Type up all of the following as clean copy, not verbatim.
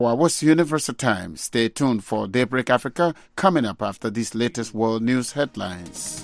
What's Universal Time? Stay tuned for Daybreak Africa coming up after these latest world news headlines.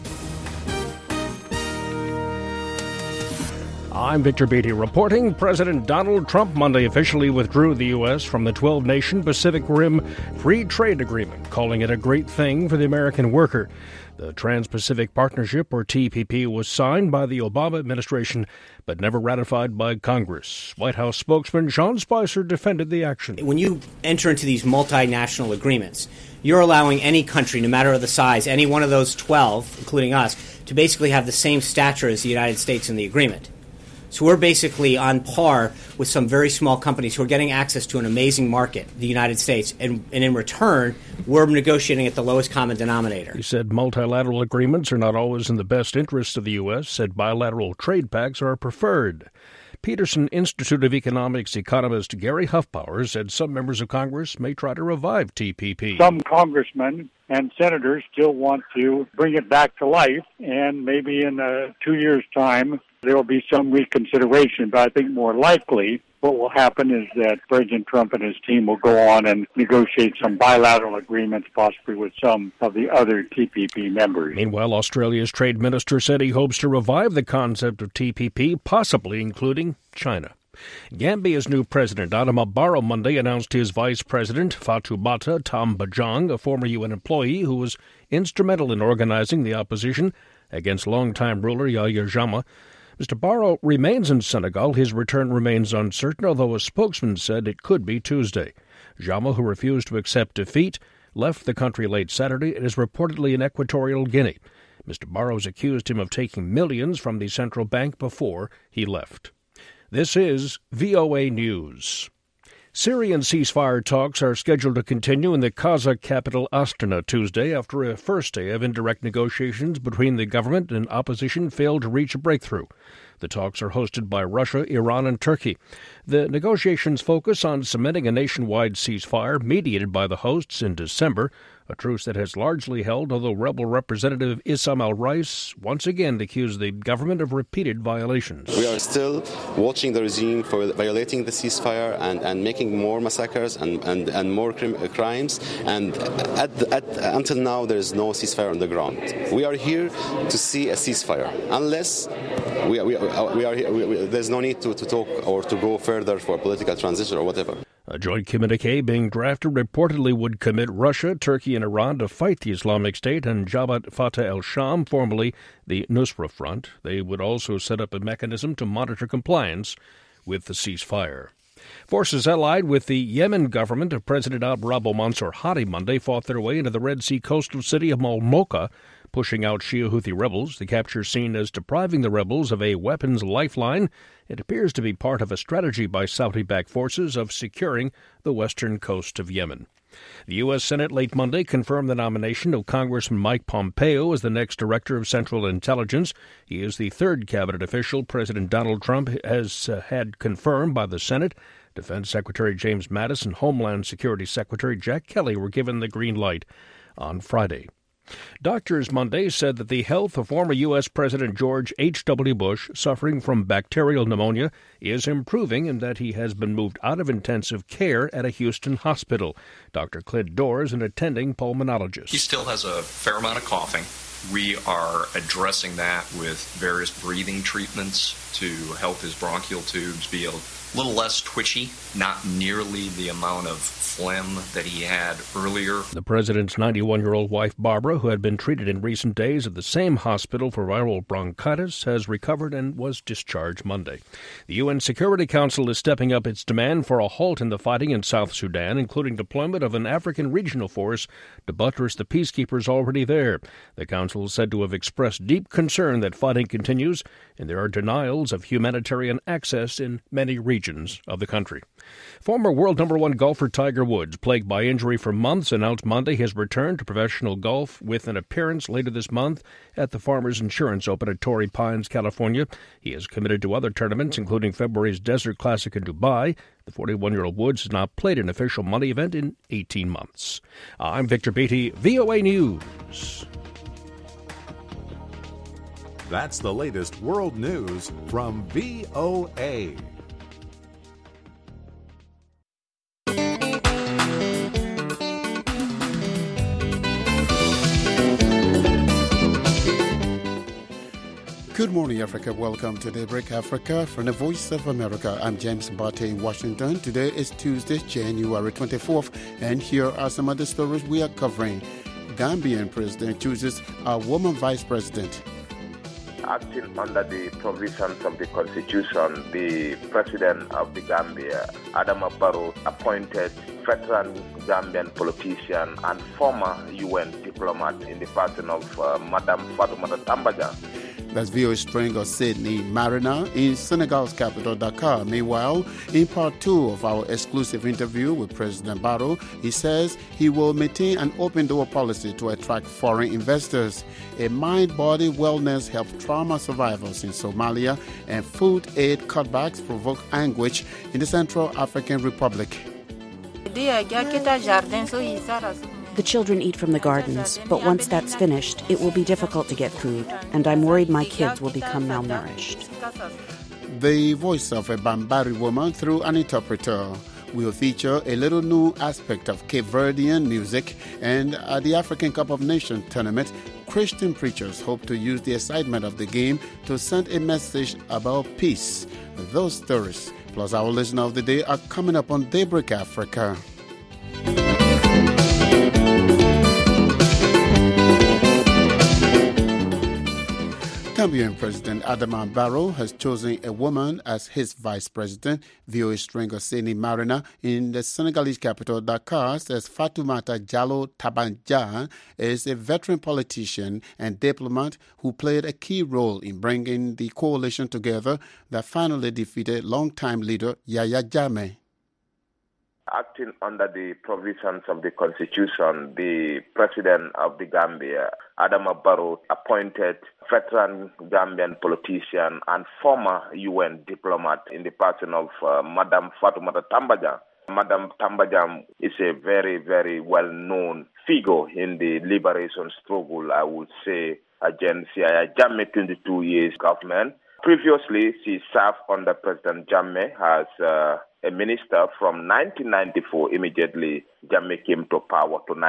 I'm Victor Beatty reporting. President Donald Trump Monday officially withdrew the U.S. from the 12-nation Pacific Rim Free Trade Agreement, calling it a great thing for the American worker. The Trans-Pacific Partnership, or TPP, was signed by the Obama administration but never ratified by Congress. White House spokesman Sean Spicer defended the action. When you enter into these multinational agreements, you're allowing any country, no matter the size, any one of those 12, including us, to basically have the same stature as the United States in the agreement. So we're basically on par with some very small companies who are getting access to an amazing market, the United States, and in return, we're negotiating at the lowest common denominator. He said multilateral agreements are not always in the best interests of the U.S., said bilateral trade pacts are preferred. Peterson Institute of Economics economist Gary Huffbauer said some members of Congress may try to revive TPP. Some congressmen and senators still want to bring it back to life, and maybe in 2 years' time there will be some reconsideration. But I think more likely what will happen is that President Trump and his team will go on and negotiate some bilateral agreements, possibly with some of the other TPP members. Meanwhile, Australia's trade minister said he hopes to revive the concept of TPP, possibly including China. Gambia's new president, Adama Barrow, Monday announced his vice president, Fatoumata Tambajang, a former UN employee who was instrumental in organizing the opposition against longtime ruler Yahya Jammeh. Mr. Barrow remains in Senegal. His return remains uncertain, although a spokesman said it could be Tuesday. Jammeh, who refused to accept defeat, left the country late Saturday and is reportedly in Equatorial Guinea. Mr. Barrows accused him of taking millions from the central bank before he left. This is VOA News. Syrian ceasefire talks are scheduled to continue in the Kazakh capital Astana Tuesday after a first day of indirect negotiations between the government and opposition failed to reach a breakthrough. The talks are hosted by Russia, Iran, and Turkey. The negotiations focus on cementing a nationwide ceasefire mediated by the hosts in December, a truce that has largely held, although rebel Representative Issam al-Rais once again accused the government of repeated violations. We are still watching the regime for violating the ceasefire and making more massacres and more crimes. And until now, there is no ceasefire on the ground. We are here to see a ceasefire. Unless we are here, there's no need to talk or to go further for political transition or whatever. A joint communique being drafted reportedly would commit Russia, Turkey, and Iran to fight the Islamic State and Jabhat Fateh al-Sham, formerly the Nusra Front. They would also set up a mechanism to monitor compliance with the ceasefire. Forces allied with the Yemen government of President Abd-Rabbo Mansour Hadi Monday fought their way into the Red Sea coastal city of Malmoka, pushing out Shia Houthi rebels. The capture seen as depriving the rebels of a weapons lifeline. It appears to be part of a strategy by Saudi-backed forces of securing the western coast of Yemen. The U.S. Senate late Monday confirmed the nomination of Congressman Mike Pompeo as the next Director of Central Intelligence. He is the third cabinet official President Donald Trump has had confirmed by the Senate. Defense Secretary James Mattis and Homeland Security Secretary Jack Kelly were given the green light on Friday. Doctors Monday said that the health of former U.S. President George H.W. Bush, suffering from bacterial pneumonia, is improving and that he has been moved out of intensive care at a Houston hospital. Dr. Clint Dorr is an attending pulmonologist. He still has a fair amount of coughing. We are addressing that with various breathing treatments to help his bronchial tubes be a little less twitchy, not nearly the amount of phlegm that he had earlier. The president's 91-year-old wife, Barbara, who had been treated in recent days at the same hospital for viral bronchitis, has recovered and was discharged Monday. The UN Security Council is stepping up its demand for a halt in the fighting in South Sudan, including deployment of an African regional force to buttress the peacekeepers already there. The council is said to have expressed deep concern that fighting continues and there are denials of humanitarian access in many regions of the country. Former world number one golfer Tiger Woods, plagued by injury for months, announced Monday his return to professional golf with an appearance later this month at the Farmers Insurance Open at Torrey Pines, California. He is committed to other tournaments, including February's Desert Classic in Dubai. The 41-year-old Woods has not played an official money event in 18 months. I'm Victor Beatty, VOA News. That's the latest world news from VOA. Good morning, Africa. Welcome to Daybreak Africa from the Voice of America. I'm James Bate in Washington. Today is Tuesday, January 24th, and here are some of the stories we are covering. Gambian president chooses a woman vice president. Acting under the provisions of the Constitution, the President of the Gambia, Adama Barrow, appointed veteran Gambian politician and former UN diplomat in the person of Madam Fatoumata Tambadang. That's VOA Stringer Sydney Mariner in Senegal's capital, Dakar. Meanwhile, in part 2 of our exclusive interview with President Barrow, he says he will maintain an open-door policy to attract foreign investors. A mind-body wellness helped trauma survivors in Somalia, and food aid cutbacks provoke anguish in the Central African Republic. The children eat from the gardens, but once that's finished, it will be difficult to get food, and I'm worried my kids will become malnourished. The voice of a Bambari woman through an interpreter will feature a little new aspect of Cape Verdean music, and at the African Cup of Nations tournament, Christian preachers hope to use the excitement of the game to send a message about peace. Those stories, plus our listener of the day, are coming up on Daybreak Africa. Gambian President Adama Barrow has chosen a woman as his vice president. VOA Stringer Sydney Mariner in the Senegalese capital Dakar says Fatoumata Jallow Tambadang is a veteran politician and diplomat who played a key role in bringing the coalition together that finally defeated longtime leader Yahya Jammeh. Acting under the provisions of the Constitution, the President of the Gambia, Adama Barrow, appointed veteran Gambian politician and former UN diplomat in the person of Madam Fatoumata Tambadang. Madam Tambadang is a very, very well-known figure in the liberation struggle, I would say, against Yahya Jammeh 22 years government. Previously, she served under President Jammeh as a minister from 1994, immediately Jammeh came to power, to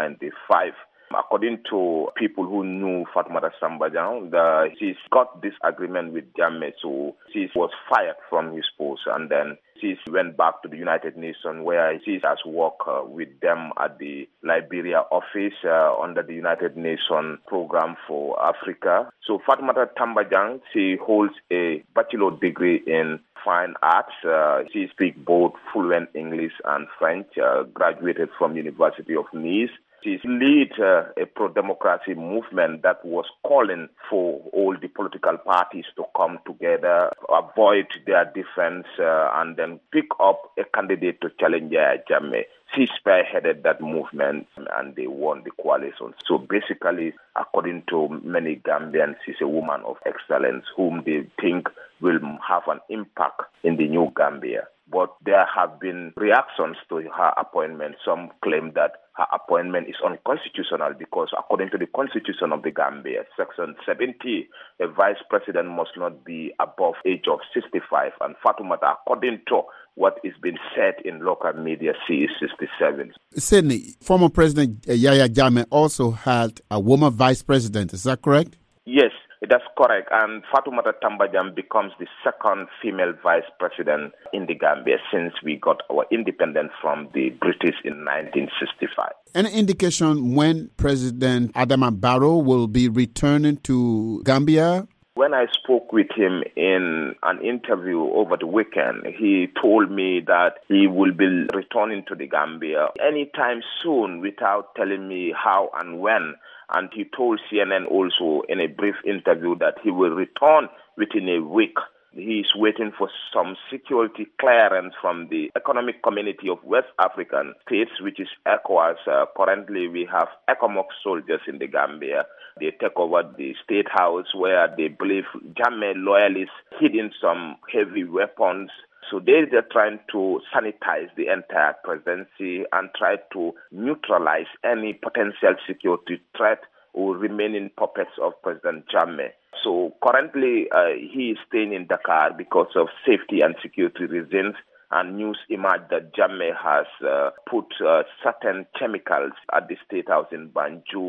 1995. According to people who knew Fatoumata Tambadang, she's got this agreement with Jammeh, so she was fired from his post, and then she went back to the United Nations, where she has worked with them at the Liberia office under the United Nations Program for Africa. So Fatoumata Tambadang, she holds a bachelor degree in fine arts. She speaks both fluent English and French, graduated from University of Nice. She leads a pro-democracy movement that was calling for all the political parties to come together, avoid their difference, and then pick up a candidate to challenge Yahya Jammeh. She spearheaded that movement, and they won the coalition. So basically, according to many Gambians, she's a woman of excellence whom they think will have an impact in the new Gambia. But there have been reactions to her appointment. Some claim that her appointment is unconstitutional because according to the Constitution of the Gambia, Section 70, a vice president must not be above age of 65. And Fatoumata, according to what is being said in local media, she is 67. Sydney, former President Yahya Jammeh also had a woman vice president. Is that correct? Yes. That's correct. And Fatoumata Tambadang becomes the second female vice president in the Gambia since we got our independence from the British in 1965. Any indication when President Adama Barrow will be returning to Gambia? When I spoke with him in an interview over the weekend, he told me that he will be returning to the Gambia anytime soon without telling me how and when. And he told CNN also in a brief interview that he will return within a week. He is waiting for some security clearance from the Economic Community of West African States, which is ECOWAS. Currently, we have ECOMOG soldiers in the Gambia. They take over the State House where they believe Jammeh loyalists hidden some heavy weapons. So they're trying to sanitize the entire presidency and try to neutralize any potential security threat or remaining puppets of President Jammeh. So currently he is staying in Dakar because of safety and security reasons. And news emerged that Jammeh has put certain chemicals at the State House in Banjul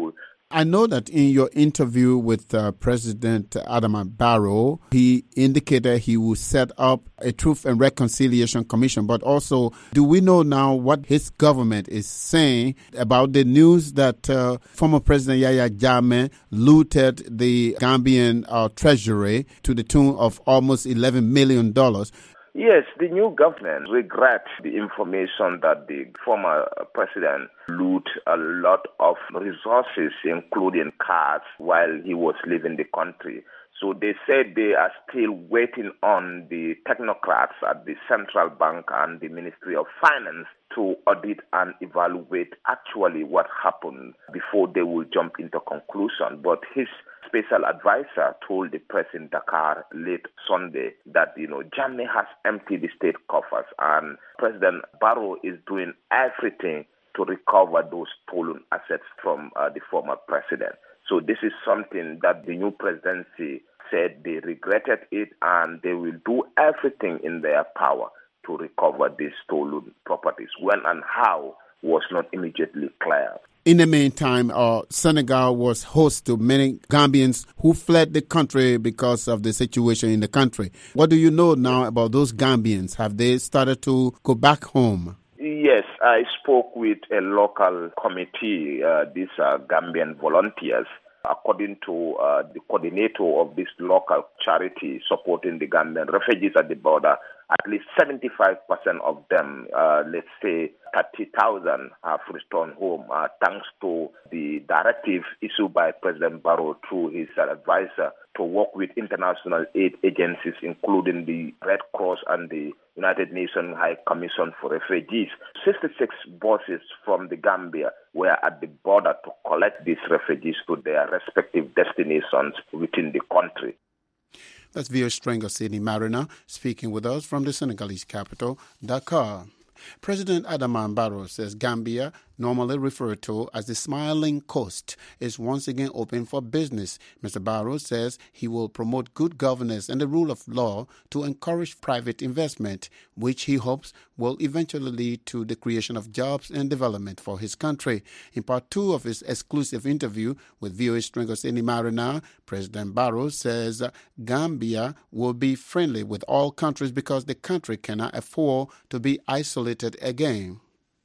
I know that in your interview with President Adama Barrow, he indicated he will set up a Truth and Reconciliation Commission. But also, do we know now what his government is saying about the news that former President Yahya Jammeh looted the Gambian treasury to the tune of almost $11 million? Yes, the new government regrets the information that the former president looted a lot of resources, including cars, while he was leaving the country. So they said they are still waiting on the technocrats at the Central Bank and the Ministry of Finance to audit and evaluate actually what happened before they will jump into conclusion. But his special advisor told the press in Dakar late Sunday that, Jammeh has emptied the state coffers and President Barrow is doing everything to recover those stolen assets from the former president. So this is something that the new presidency said they regretted it and they will do everything in their power to recover these stolen properties. When and how was not immediately clear. In the meantime, Senegal was host to many Gambians who fled the country because of the situation in the country. What do you know now about those Gambians? Have they started to go back home? Yes, I spoke with a local committee, these are Gambian volunteers. According to the coordinator of this local charity supporting the Gambian refugees at the border, at least 75% of them, let's say 30,000, have returned home thanks to the directive issued by President Barrow through his advisor to work with international aid agencies, including the Red Cross and the United Nations High Commission for Refugees. 66 buses from the Gambia were at the border to collect these refugees to their respective destinations within the country. That's VOA Stringer Sydney Mariner speaking with us from the Senegalese capital, Dakar. President Adama Barrow says Gambia, normally referred to as the Smiling Coast, is once again open for business. Mr. Barrow says he will promote good governance and the rule of law to encourage private investment, which he hopes will eventually lead to the creation of jobs and development for his country. In part 2 of his exclusive interview with VOA Stringer Sydney Mariner, President Barrow says Gambia will be friendly with all countries because the country cannot afford to be isolated again.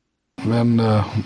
When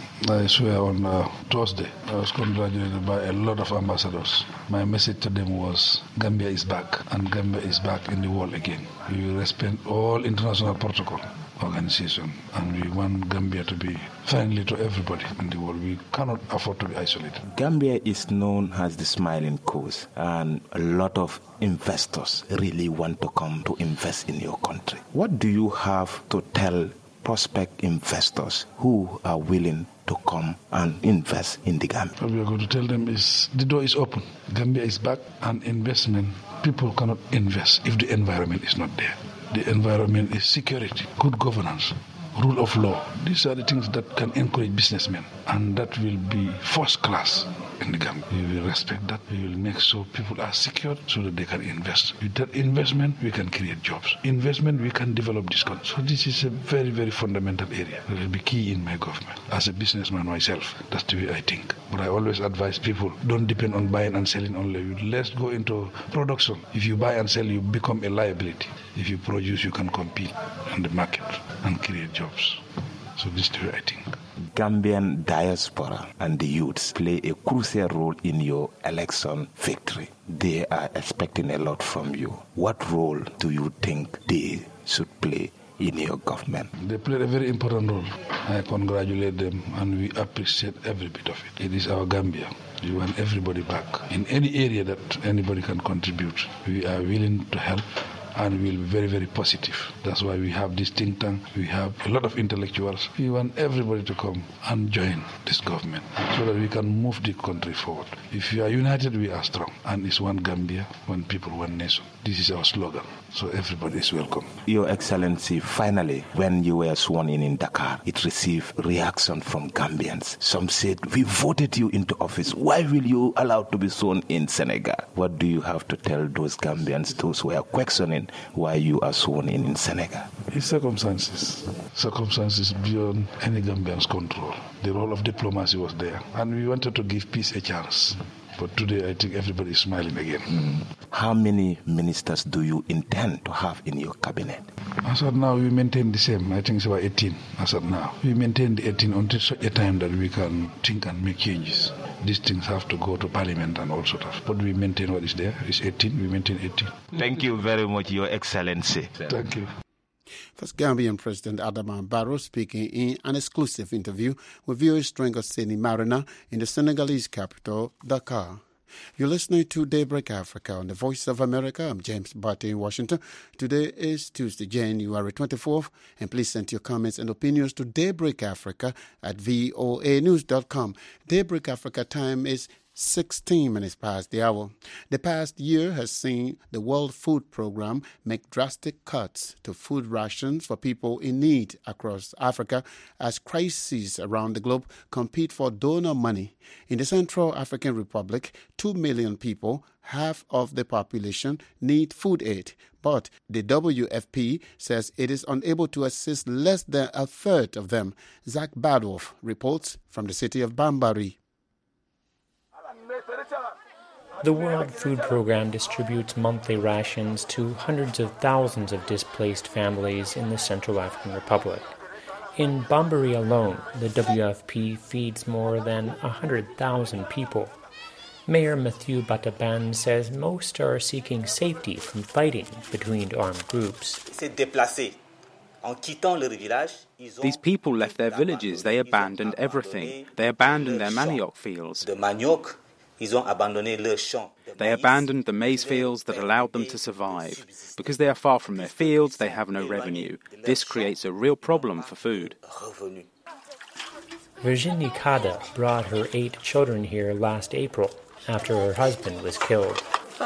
I swear on Thursday, I was congratulated by a lot of ambassadors. My message to them was Gambia is back, and Gambia is back in the world again. We respect all international protocol organization, and we want Gambia to be friendly to everybody in the world. We cannot afford to be isolated. Gambia is known as the Smiling Coast, and a lot of investors really want to come to invest in your country. What do you have to tell prospect investors who are willing to come and invest in the Gambia? What we are going to tell them is the door is open. Gambia is back, and investment, people cannot invest if the environment is not there. The environment is security, good governance, rule of law. These are the things that can encourage businessmen, and that will be first class in the Gambia. We will respect that. We will make sure people are secured so that they can invest. With that investment, we can create jobs. Investment, we can develop this country. So this is a very, very fundamental area that will be key in my government. As a businessman myself, that's the way I think. But I always advise people, don't depend on buying and selling only. Let's go into production. If you buy and sell, you become a liability. If you produce, you can compete in the market and create jobs. So this is the way I think. Gambian diaspora and the youths play a crucial role in your election victory. They are expecting a lot from you. What role do you think they should play in your government? They played a very important role. I congratulate them, and we appreciate every bit of it. It is our Gambia. We want everybody back. In any area that anybody can contribute, we are willing to help. And we'll be very, very positive. That's why we have this think tank. We have a lot of intellectuals. We want everybody to come and join this government so that we can move the country forward. If we are united, we are strong. And it's one Gambia, one people, one nation. This is our slogan. So everybody is welcome. Your Excellency, finally, when you were sworn in Dakar, it received reaction from Gambians. Some said, we voted you into office. Why will you allow to be sworn in Senegal? What do you have to tell those Gambians, those who are questioning point why you are sworn in Senegal? It's circumstances beyond any Gambian's control. The role of diplomacy was there, and we wanted to give peace a chance. But today, I think everybody is smiling again. How many ministers do you intend to have in your cabinet? As of now, we maintain the same. I think it's about 18 as of now. We maintain the 18 until such a time that we can think and make changes. These things have to go to Parliament and all sort of. But we maintain what is there. It's 18. We maintain 18. Thank you very much, Your Excellency. Thank you. That's Gambian President Adama Barrow speaking in an exclusive interview with VOA Strength Seni Marina in the Senegalese capital, Dakar. You're listening to Daybreak Africa on the Voice of America. I'm James Barty in Washington. Today is Tuesday, January 24th, and please send your comments and opinions to Daybreak Africa at voanews.com. Daybreak Africa time is 16 minutes past the hour. The past year has seen the World Food Programme make drastic cuts to food rations for people in need across Africa as crises around the globe compete for donor money. In the Central African Republic, 2 million people, half of the population, need food aid. But the WFP says it is unable to assist less than a third of them. Zach Badworth reports from the city of Bambari. The World Food Programme distributes monthly rations to hundreds of thousands of displaced families in the Central African Republic. In Bambari alone, the WFP feeds more than 100,000 people. Mayor Mathieu Bataban says most are seeking safety from fighting between armed groups. These people left their villages. They abandoned everything. They abandoned their manioc fields. They abandoned the maize fields that allowed them to survive. Because they are far from their fields, they have no revenue. This creates a real problem for food. Virginie Kada brought her 8 children here last April after her husband was killed.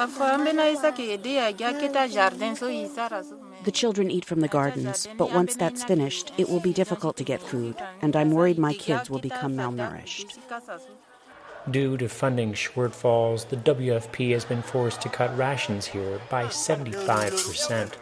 The children eat from the gardens, but once that's finished, it will be difficult to get food, and I'm worried my kids will become malnourished. Due to funding shortfalls, the WFP has been forced to cut rations here by 75%.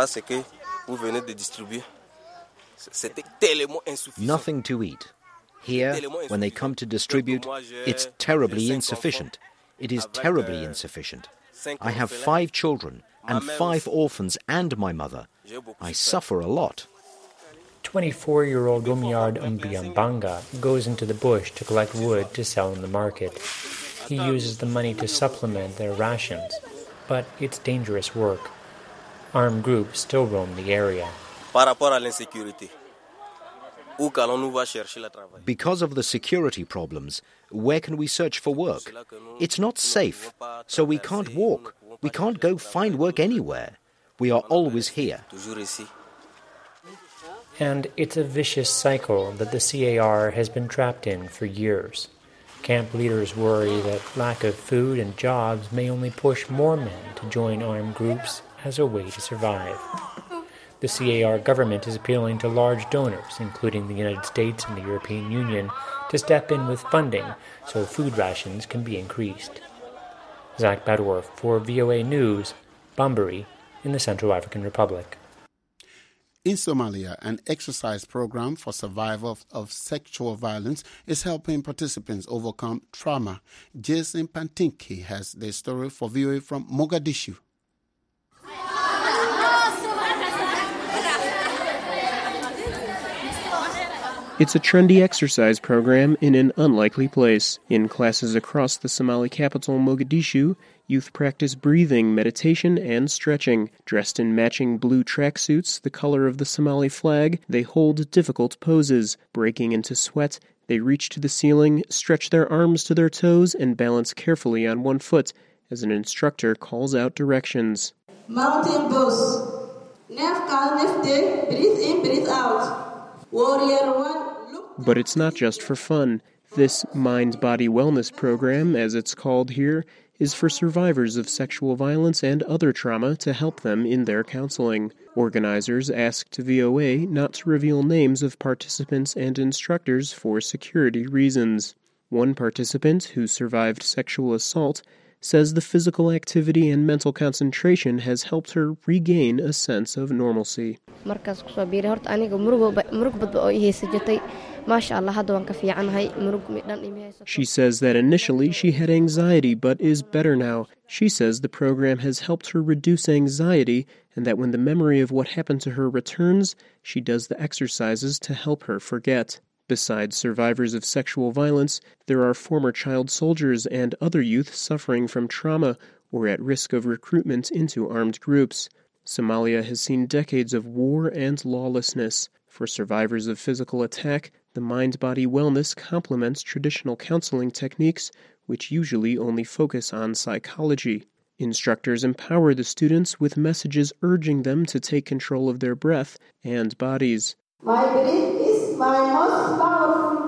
Nothing to eat. Here, when they come to distribute, it's terribly insufficient. It is terribly insufficient. I have 5 children and 5 orphans and my mother. I suffer a lot. 24-year-old Romiard Mbiambanga goes into the bush to collect wood to sell in the market. He uses the money to supplement their rations, but it's dangerous work. Armed groups still roam the area. Because of the security problems, where can we search for work? It's not safe, so we can't walk. We can't go find work anywhere. We are always here. And it's a vicious cycle that the CAR has been trapped in for years. Camp leaders worry that lack of food and jobs may only push more men to join armed groups as a way to survive. The CAR government is appealing to large donors, including the United States and the European Union, to step in with funding so food rations can be increased. Zach Badworth for VOA News, Bambari in the Central African Republic. In Somalia, an exercise program for survivors of sexual violence is helping participants overcome trauma. Jason Pantinki has the story for VOA from Mogadishu. It's a trendy exercise program in an unlikely place. In classes across the Somali capital, Mogadishu, youth practice breathing, meditation, and stretching. Dressed in matching blue tracksuits, the color of the Somali flag, they hold difficult poses. Breaking into sweat, they reach to the ceiling, stretch their arms to their toes, and balance carefully on one foot as an instructor calls out directions. Mountain pose. Nef kal nef de, breathe in, breathe out. Warrior 1. But it's not just for fun. This mind-body wellness program, as it's called here, is for survivors of sexual violence and other trauma to help them in their counseling. Organizers asked VOA not to reveal names of participants and instructors for security reasons. One participant, who survived sexual assault, says the physical activity and mental concentration has helped her regain a sense of normalcy. She says that initially she had anxiety but is better now. She says the program has helped her reduce anxiety and that when the memory of what happened to her returns, she does the exercises to help her forget. Besides survivors of sexual violence, there are former child soldiers and other youth suffering from trauma or at risk of recruitment into armed groups. Somalia has seen decades of war and lawlessness. For survivors of physical attack, the mind-body wellness complements traditional counseling techniques, which usually only focus on psychology. Instructors empower the students with messages urging them to take control of their breath and bodies. My breath is my most powerful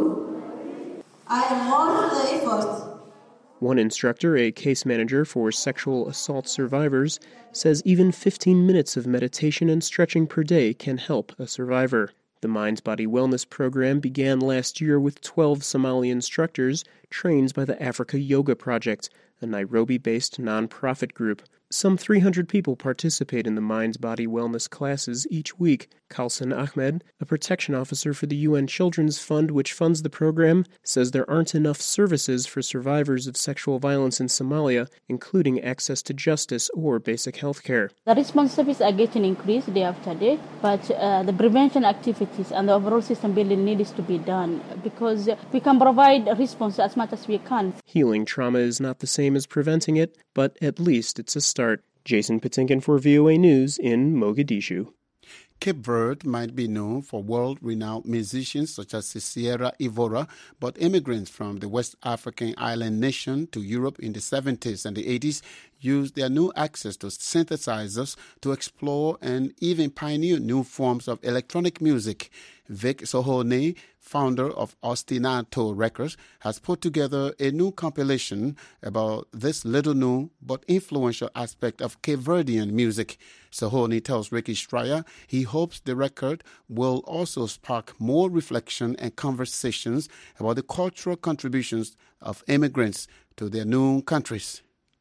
tool. I am worth the effort. One instructor, a case manager for sexual assault survivors, says even 15 minutes of meditation and stretching per day can help a survivor. The Mind-Body Wellness program began last year with 12 Somali instructors trained by the Africa Yoga Project, a Nairobi-based nonprofit group. Some 300 people participate in the Mind-Body Wellness classes each week. Khalsan Ahmed, a protection officer for the UN Children's Fund, which funds the program, says there aren't enough services for survivors of sexual violence in Somalia, including access to justice or basic health care. The response services are getting increased day after day, but the prevention activities and the overall system building needs to be done because we can provide a response as much as we can. Healing trauma is not the same as preventing it, but at least it's a start. Jason Patinkin for VOA News in Mogadishu. Cape Verde might be known for world-renowned musicians such as Sierra Evora, but immigrants from the West African island nation to Europe in the 70s and the 80s used their new access to synthesizers to explore and even pioneer new forms of electronic music. Vic Sohoni, founder of Ostinato Records, has put together a new compilation about this little-known but influential aspect of Cape Verdean music. Sohoni tells Ricky Stryer he hopes the record will also spark more reflection and conversations about the cultural contributions of immigrants to their new countries.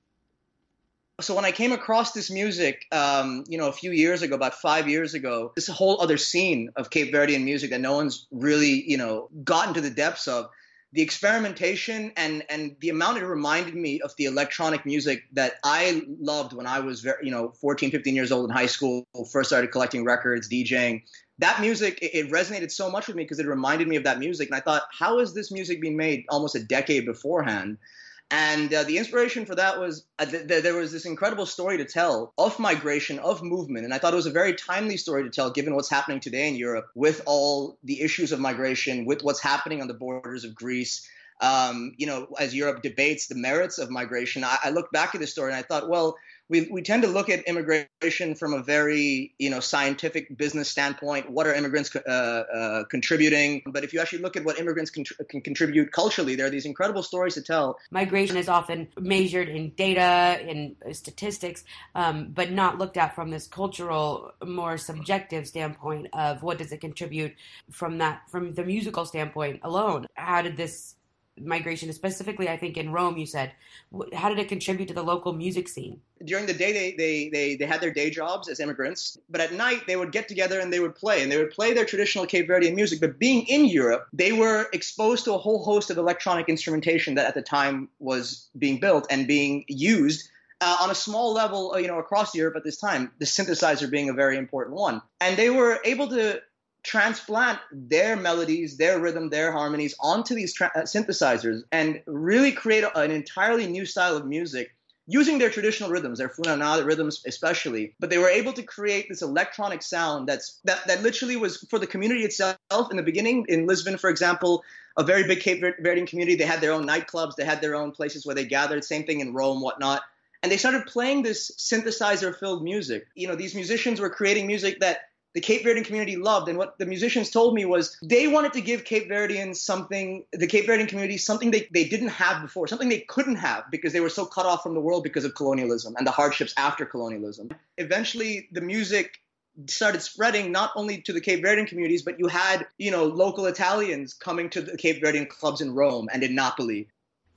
So when I came across this music, a few years ago, about 5 years ago, this whole other scene of Cape Verdean music that no one's really, gotten to the depths of, the experimentation and the amount it reminded me of the electronic music that I loved when I was 14, 15 years old in high school, first started collecting records, DJing. That music, it resonated so much with me because it reminded me of that music. And I thought, how is this music being made almost a decade beforehand? And the inspiration for that was there was this incredible story to tell of migration, of movement. And I thought it was a very timely story to tell given what's happening today in Europe with all the issues of migration, with what's happening on the borders of Greece. As Europe debates the merits of migration, I look back at this story and I thought, well, we tend to look at immigration from a very, scientific business standpoint. What are immigrants contributing? But if you actually look at what immigrants can contribute culturally, there are these incredible stories to tell. Migration is often measured in data, in statistics, but not looked at from this cultural, more subjective standpoint of what does it contribute from the musical standpoint alone. How did this migration, specifically, I think in Rome, you said, how did it contribute to the local music scene? During the day, they had their day jobs as immigrants, but at night they would get together and they would play their traditional Cape Verdean music. But being in Europe, they were exposed to a whole host of electronic instrumentation that at the time was being built and being used on a small level, across Europe at this time, the synthesizer being a very important one. And they were able to transplant their melodies, their rhythm, their harmonies onto these synthesizers and really create an entirely new style of music using their traditional rhythms, their funana rhythms especially. But they were able to create this electronic sound that literally was for the community itself. In the beginning, in Lisbon, for example, a very big Cape Verdean community, they had their own nightclubs, they had their own places where they gathered, same thing in Rome, whatnot. And they started playing this synthesizer-filled music. These musicians were creating music that the Cape Verdean community loved. And what the musicians told me was they wanted to give the Cape Verdean community something they didn't have before, something they couldn't have because they were so cut off from the world because of colonialism and the hardships after colonialism. Eventually, the music started spreading not only to the Cape Verdean communities, but you had, local Italians coming to the Cape Verdean clubs in Rome and in Napoli.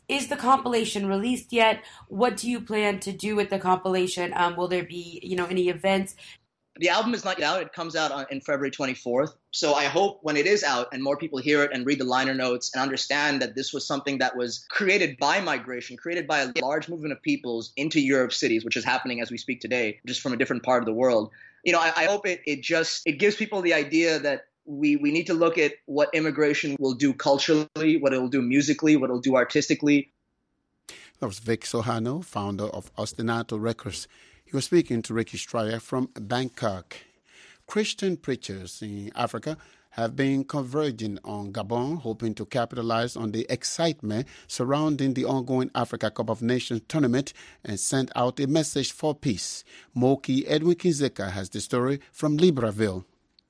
Is the compilation released yet? What do you plan to do with the compilation? Will there be, any events? The album is not yet out. It comes out in February 24th. So I hope when it is out and more people hear it and read the liner notes and understand that this was something that was created by migration, created by a large movement of peoples into Europe's cities, which is happening as we speak today, just from a different part of the world. I hope it gives people the idea that we need to look at what immigration will do culturally, what it will do musically, what it will do artistically. That was Vic Sohano, founder of Ostinato Records. He was speaking to Ricky Stryer from Bangkok. Christian preachers in Africa have been converging on Gabon, hoping to capitalize on the excitement surrounding the ongoing Africa Cup of Nations tournament and send out a message for peace. Moki Edwin Kinzeka has the story from Libreville.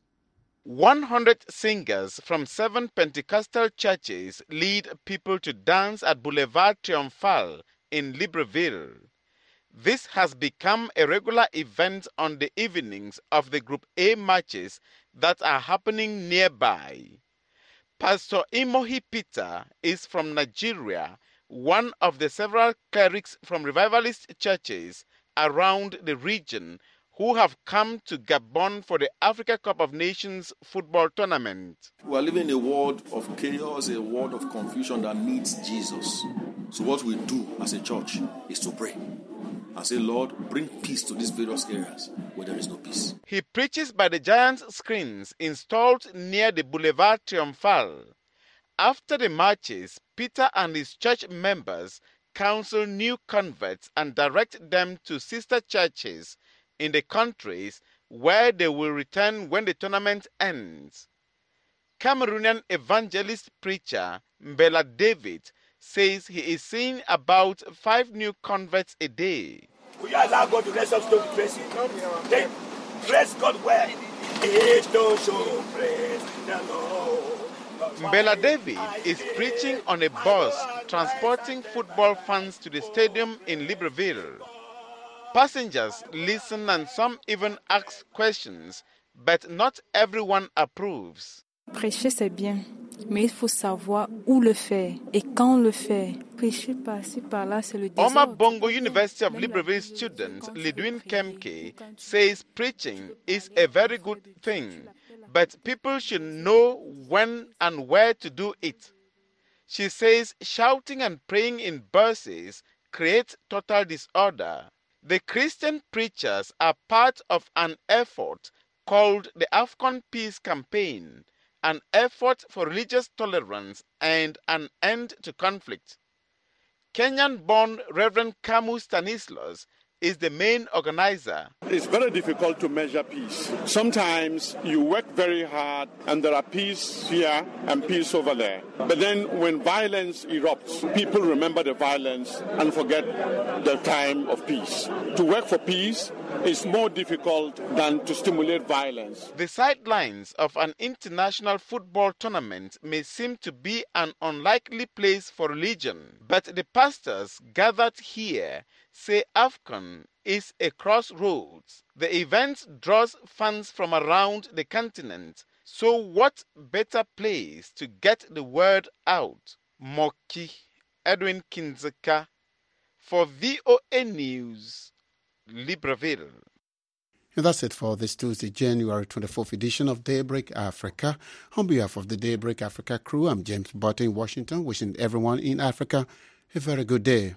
100 singers from 7 Pentecostal churches lead people to dance at Boulevard Triomphal in Libreville. This has become a regular event on the evenings of the Group A matches that are happening nearby. Pastor Imohi Peter is from Nigeria, one of the several clerics from revivalist churches around the region who have come to Gabon for the Africa Cup of Nations football tournament. We are living in a world of chaos, a world of confusion that needs Jesus. So what we do as a church is to pray and say, Lord, bring peace to these various areas where there is no peace. He preaches by the giant screens installed near the Boulevard Triomphal. After the marches, Peter and his church members counsel new converts and direct them to sister churches in the countries where they will return when the tournament ends. Cameroonian evangelist preacher Mbela David says he is seeing about 5 new converts a day. We allow God to let us to praise Him. They praise God well. It don't show praise the Lord. Mbela David is preaching on a bus transporting football fans to the stadium in Libreville. Passengers listen and some even ask questions, but not everyone approves. Prêcher c'est bien, mais il faut savoir où le faire et quand le faire. Prêcher par-ci par-là, c'est le désordre. Omar Bongo University of Libreville student Lidwin Kemke says preaching is a very good thing, but people should know when and where to do it. She says shouting and praying in buses creates total disorder. The Christian preachers are part of an effort called the AFCON Peace Campaign, an effort for religious tolerance and an end to conflict. Kenyan-born Reverend Kamu Stanislas is the main organizer. It's very difficult to measure peace. Sometimes you work very hard and there are peace here and peace over there. But then when violence erupts, people remember the violence and forget the time of peace. To work for peace is more difficult than to stimulate violence. The sidelines of an international football tournament may seem to be an unlikely place for religion, but the pastors gathered here say AFCON is a crossroads. The event draws fans from around the continent, so what better place to get the word out? Moki Edwin Kinzeka for VOA News, Libreville. And that's it for this Tuesday, January 24th edition of Daybreak Africa. On behalf of the Daybreak Africa crew, I'm James Butter in Washington, wishing everyone in Africa a very good day.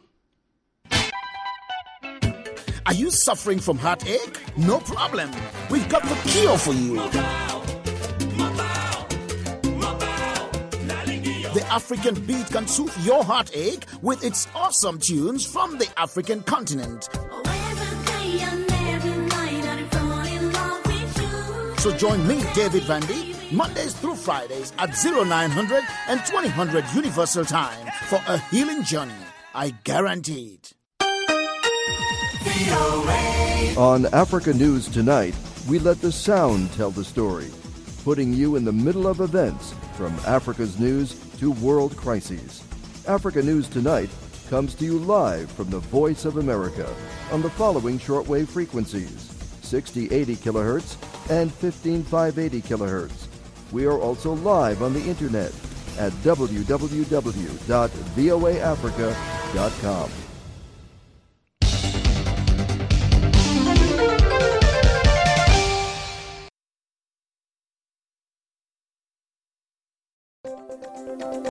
Are you suffering from heartache? No problem. We've got the cure for you. The African Beat can soothe your heartache with its awesome tunes from the African continent. So join me, David Vandy, Mondays through Fridays at 0900 and 2000 Universal Time for a healing journey. I guarantee it. On Africa News Tonight, we let the sound tell the story, putting you in the middle of events from Africa's news to world crises. Africa News Tonight comes to you live from the Voice of America on the following shortwave frequencies: 6080 kilohertz and 15580 kilohertz. We are also live on the internet at www.voaafrica.com.